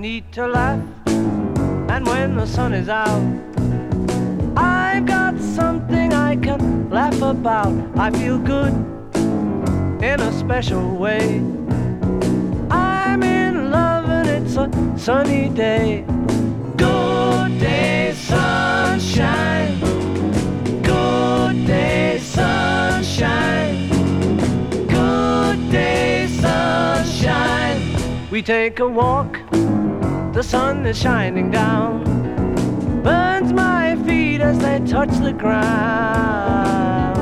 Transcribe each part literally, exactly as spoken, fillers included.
need to laugh, and when the sun is out, I've got something I can laugh about. I feel good in a special way. I'm in love and it's a sunny day. Good day, sunshine. Good day, sunshine. Good day, sunshine. We take a walk, the sun is shining down, burns my feet as they touch the ground.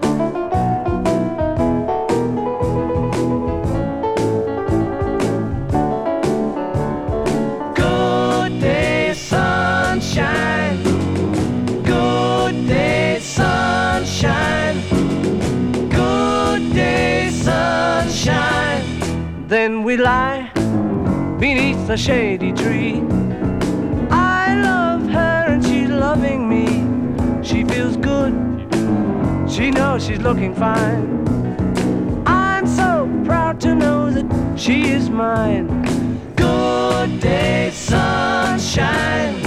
Good day, sunshine. Good day, sunshine. Good day, sunshine. Then we lie beneath a shady tree. I love her and she's loving me. She feels good, she knows she's looking fine. I'm so proud to know that she is mine. Good day, sunshine.